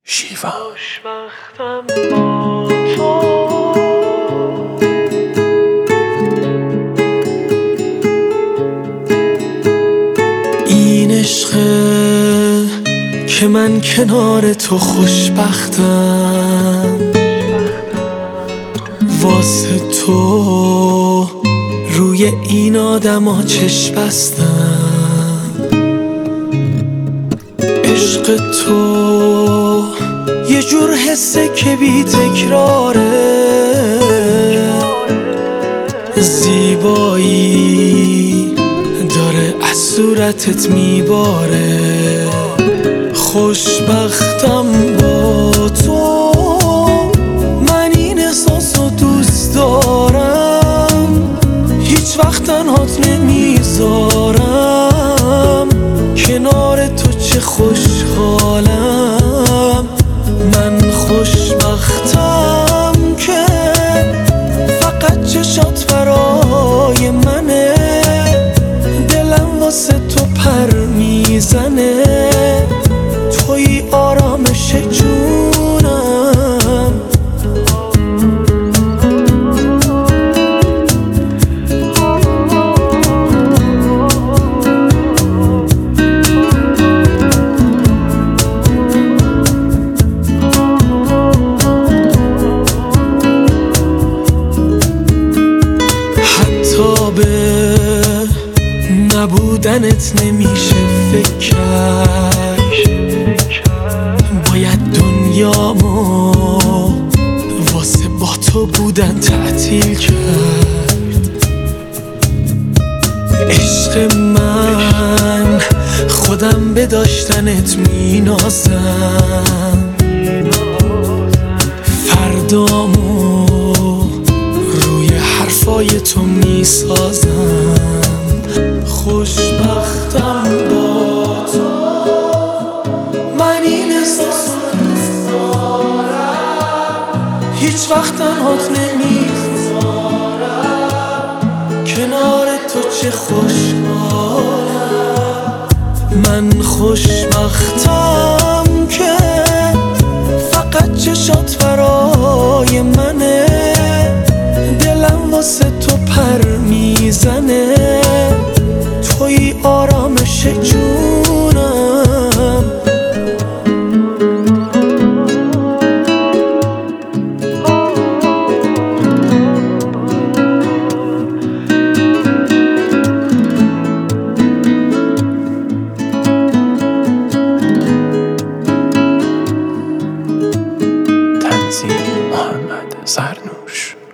شیوا. خوشبختم با تو، این عشقه که من کنار تو خوشبختم، واسه تو روی این آدما چشم بستم. عشق تو یه جور حسه که بی تکراره، زیبایی داره از صورتت میباره. خوشبختم با تو، من این احساسو دوست دارم، هیچ وقت تنهات نمیذارم. کنار تو چه خوشحالم، من خوشبختم که فقط چشات برای منه، دلم واسه تو پر میزنه. توی آرامش جونم، حتی به نبودنت نمیشه فکر کرد. باید دنیامو واسه با تو بودن تعطیل کرد. عشق من خودم به داشتنت مینازم، فردامو روی حرفای تو میسازم. خوشبختم با تو، من این احساس دوست دارم، هیچ وقت تنهات نمیذارم. کنار تو چه خوشحالم، من خوشبختم که فقط چشات برای منه، دلم واسه تو پر میزنه. توی آرامش جونم، تنظیم محمد زرنوش.